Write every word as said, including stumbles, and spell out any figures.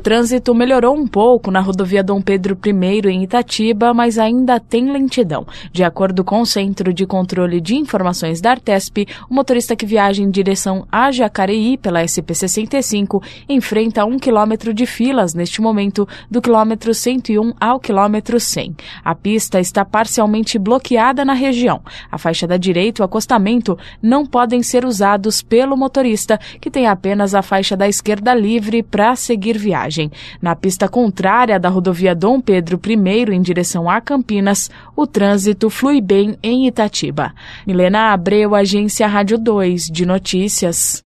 trânsito melhorou um pouco na rodovia Dom Pedro I em Itatiba, mas ainda tem lentidão. De acordo com o Centro de Controle de Informações da Artesp, o motorista que viaja em direção a Jacareí pela S P sessenta e cinco enfrenta um quilômetro de filas neste momento, do quilômetro cento e um ao quilômetro cem. A pista está parcialmente bloqueada na região. A faixa da direita e o acostamento não podem ser usados pelo motorista, que tem apenas a faixa da esquerda livre para seguir viagem. Na pista contrária da rodovia Dom Pedro I em direção a Campinas, o trânsito flui bem em Itatiba. Milena Abreu, Agência Rádio dois de Notícias.